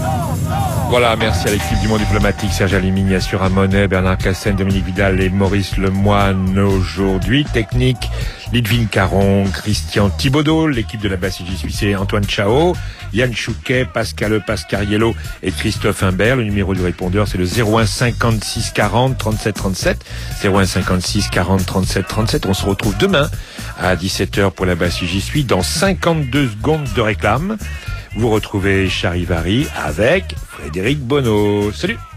Voilà, merci à l'équipe du Monde Diplomatique, Serge Alimigny, Assura Monet, Bernard Cassen, Dominique Vidal et Maurice Lemoine aujourd'hui. Technique, Lidvine Caron, Christian Thibaudot, l'équipe de la BACJ suisse, Antoine Chao, Yann Chouquet, Pascal Pascariello et Christophe Imbert. Le numéro du répondeur, c'est le 01 56 40 37 37. 01 56 40 37 37. On se retrouve demain à 17h pour la BACJ suisse dans 52 secondes de réclame. Vous retrouvez Charivari avec Frédéric Bonneau. Salut!